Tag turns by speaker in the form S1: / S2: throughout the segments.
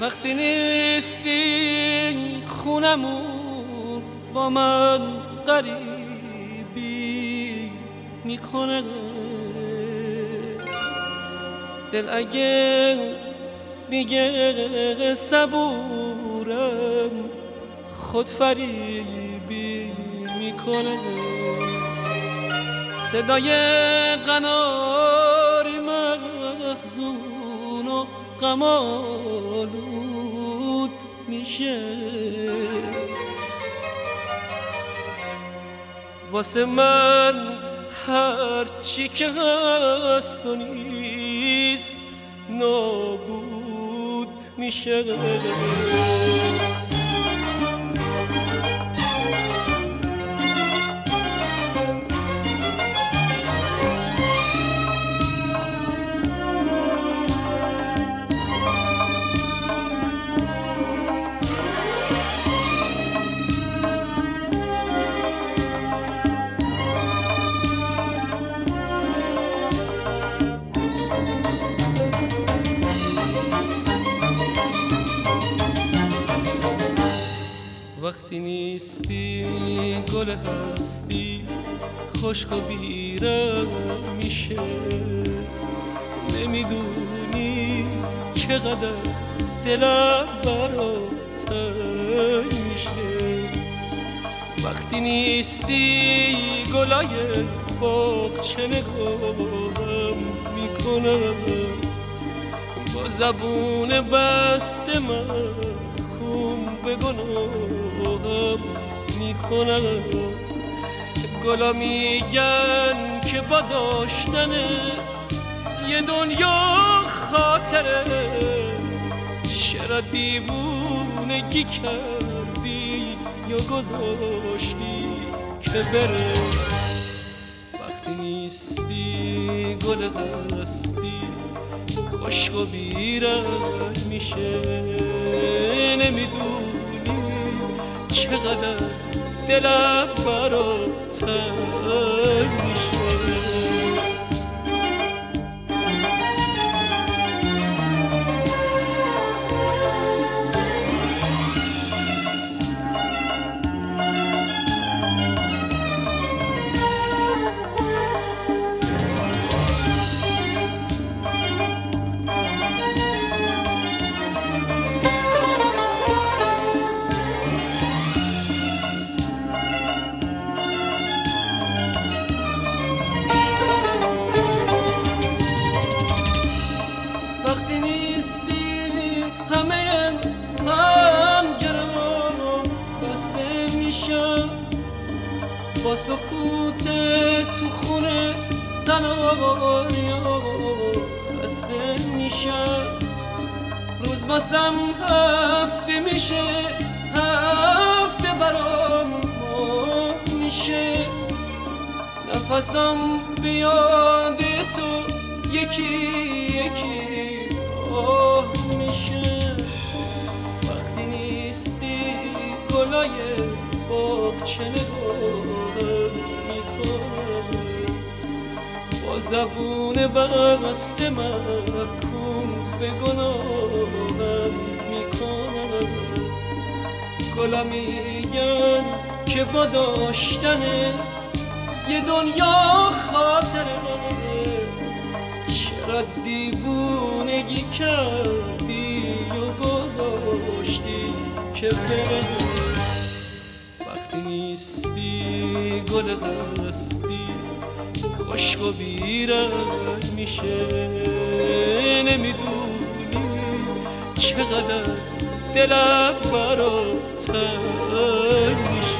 S1: وقتی نیستی خونمون با من غریبی میکنه دل، اگه میگه صبورم خود فریبی میکنه. صدای قناری محزون و غم‌آلود میشه واسه من، هر چی که هست و نیست نابود میشه. وقتی نیستی گل هستی خشک و بیرم میشه، نمیدونی چقدر دلم برات تنگ میشه. وقتی نیستی گلای باغچه نگاهم میکنم، با زبون بسته من خون به گناهم میکنم. گلا میگن که با داشتن یه دنیا خاطره، چرا دیوونگی کردی یا گذاشتی که بره. وقتی نیستی گل هستی خشک و بیرنگ میشه، نمیدونی چقدر دلم برات تنگ میشه. وقتی نیستی همه پنجره‌ام بسته میشن، با سکوت تو خونه قناریا خسته میشن. روز واسم هفته میشه، هفته برام ماه میشه. نفسم بیاد تو یکی یکی آه میشه. وقتی نیستی گلای باغچه نگاهم میکنه، با زبون بسته محکوم به گناهم میکنه. گلا میگن که با داشتن یه دنیا خاطره، چرا دیوونگی کردی و گذاشتی که بره. وقتی نیستی گل هستی خشک و بیرنگ میشه، نمیدونی چقدر دلم برات تنگ میشه.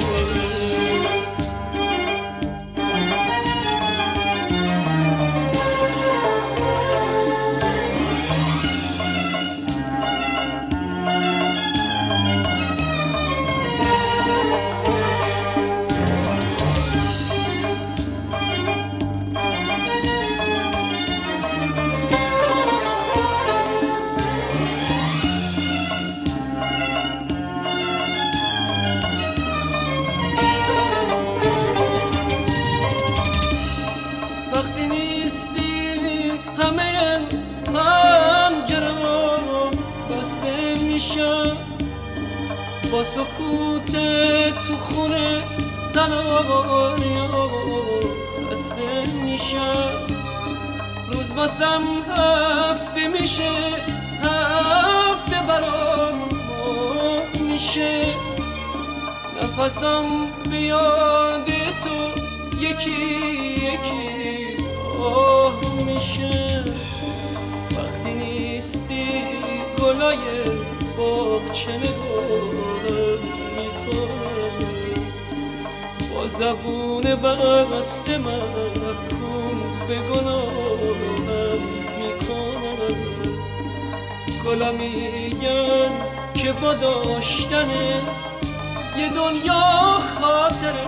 S1: خونه قناریا خسته میشم روز واسم هفته میشه هفته برام ماه میشه نفسم بیاد تو یکی یکی آه میشه وقتی نیستی گلای باغچه نگاهم میکنه با زبون بسته محکوم به گناهم میکنه گلا میگن که با داشتن یه دنیا خاطره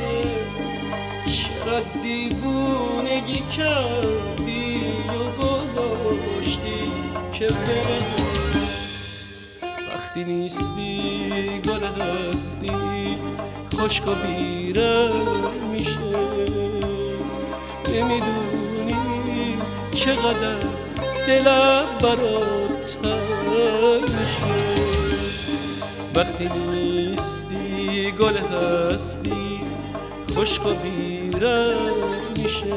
S1: چرا دیوونگی کردی و گذاشتی که بره وقتی نیستی گل هستی خشک و بیرنگ میشه نمیدونی چقدر دلم برات تنگ میشه وقتی نیستی گل هستی خشک و بیرنگ میشه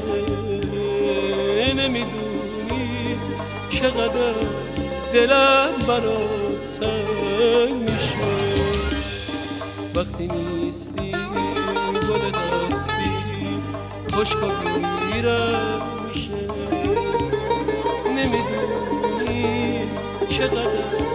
S1: نمیدونی چقدر دلم برات تنگ میشه وقتی نیستی گل هستی خشک و بیرنگ میشه نمیدونی چقدر